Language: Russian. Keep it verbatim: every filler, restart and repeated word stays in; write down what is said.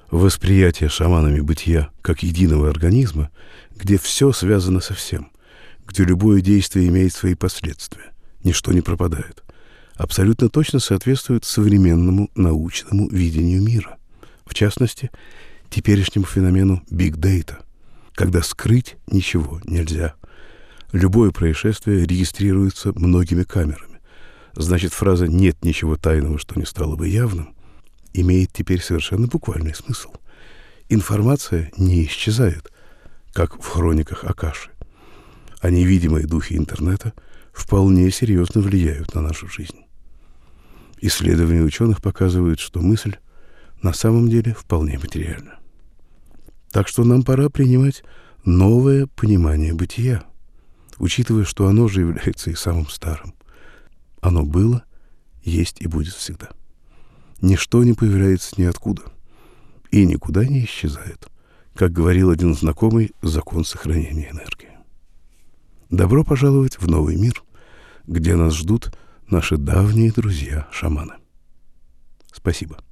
Восприятие шаманами бытия как единого организма, где все связано со всем, где любое действие имеет свои последствия, ничто не пропадает, абсолютно точно соответствует современному научному видению мира. В частности, теперешнему феномену Big Data, когда скрыть ничего нельзя. Любое происшествие регистрируется многими камерами. Значит, фраза «нет ничего тайного, что не стало бы явным» имеет теперь совершенно буквальный смысл. Информация не исчезает, как в хрониках Акаши, а невидимые духи интернета вполне серьезно влияют на нашу жизнь. Исследования ученых показывают, что мысль на самом деле вполне материальна. Так что нам пора принимать новое понимание бытия, учитывая, что оно же является и самым старым. Оно было, есть и будет всегда. Ничто не появляется ниоткуда и никуда не исчезает, как говорил один знакомый, закон сохранения энергии. Добро пожаловать в новый мир, где нас ждут наши давние друзья-шаманы. Спасибо.